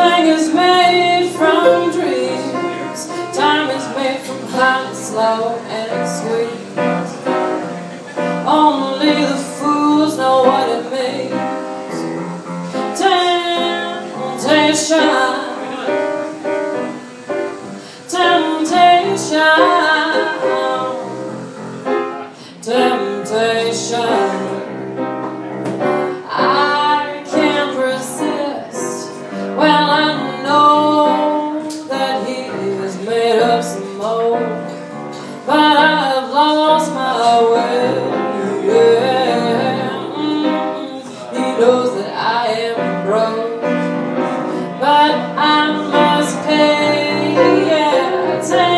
Everything is made from dreams. Time is made from hot, slow, and sweet. Only the fools know what it means. Temptation, temptation, temptation. I can't resist. Well, I know that he is made of some mold, but I've lost my way. Yeah. He knows that I am broke, but I must pay. Yeah.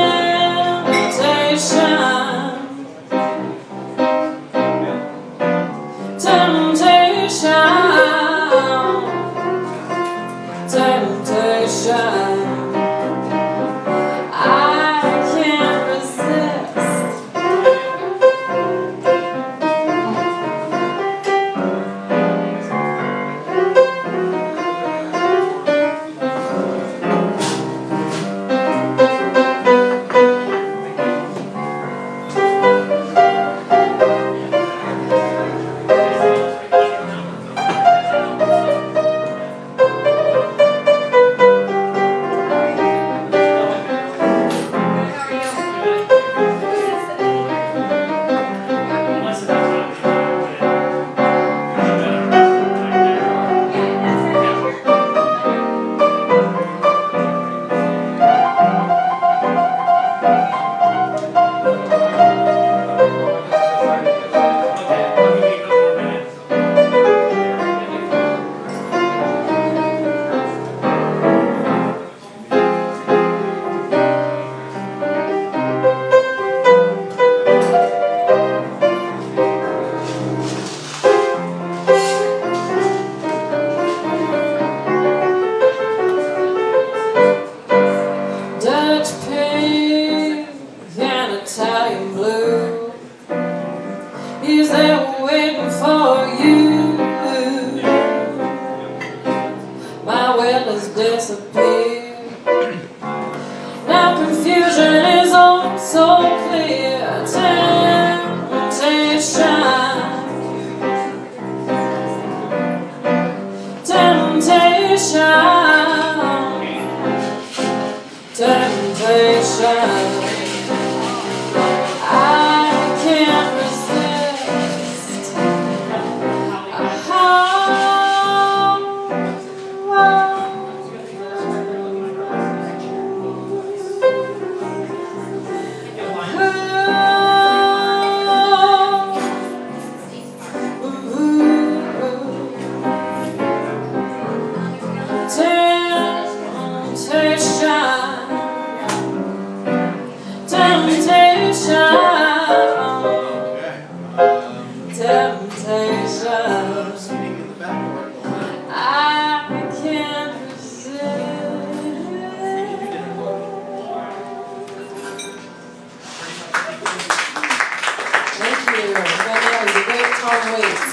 Temptation, temptation, temptation. I can't resist. Dutch pig and Italian blue, he's there waiting for you. My well has disappeared. Now confusion is all so clear. Temptation, temptation, temptation. I can't resist. Temptation, temptation. I can't resist. Thank you. That was a great Tom Waits.